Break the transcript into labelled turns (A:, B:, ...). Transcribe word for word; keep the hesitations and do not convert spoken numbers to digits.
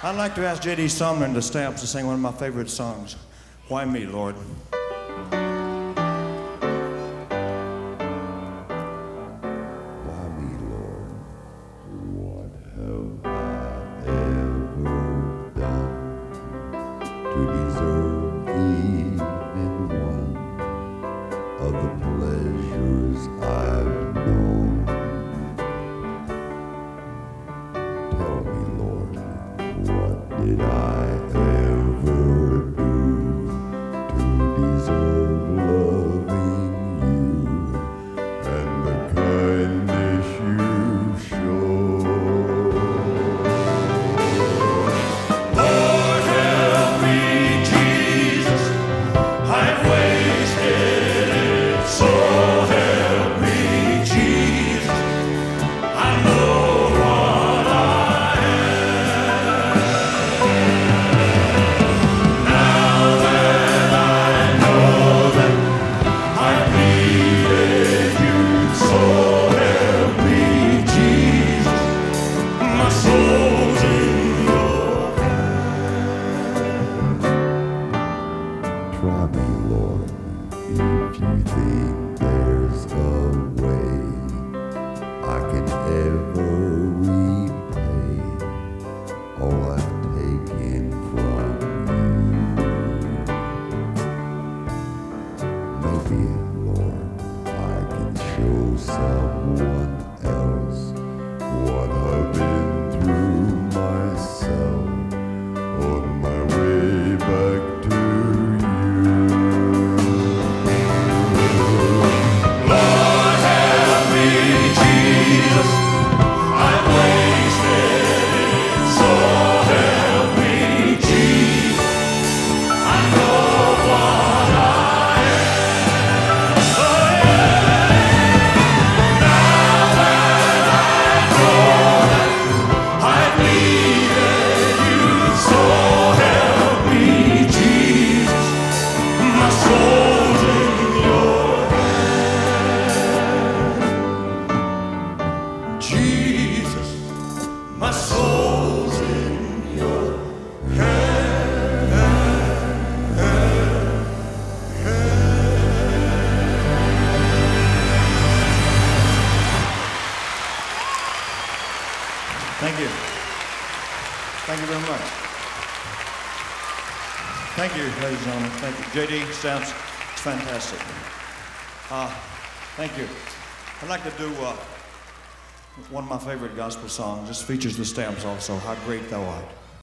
A: I'd like to ask J D Sumner and the Stamps to sing one of my favorite songs, Why Me, Lord?
B: Why me, Lord? What have I ever done to deserve even one of the pleasures I've known? Tell me, Lord, what did I ever do to deserve loving you and the kindness you show?
A: Lord, help me, Jesus, I've wasted it, so help me, Jesus, I know what I am. Now that I know that I needed you, so help me, Jesus, my soul's in your
B: Try me, Lord, if you think there's a way I can ever repay all I've taken from you. Maybe, Lord, I can show someone else what I've been through myself on my way back to you.
A: Lord, help me, Jesus, I've wasted it, so help me, Jesus, I know what I am. Oh, yeah. Now that I know that I've needed you, so help me, Jesus, my soul's in your hand. Jesus, my soul's in your Thank you. Thank you very much. Thank you, ladies and gentlemen. Thank you. J D Stamps, it's fantastic. Uh, thank you. I'd like to do uh, one of my favorite gospel songs. This features the Stamps also, How Great Thou Art.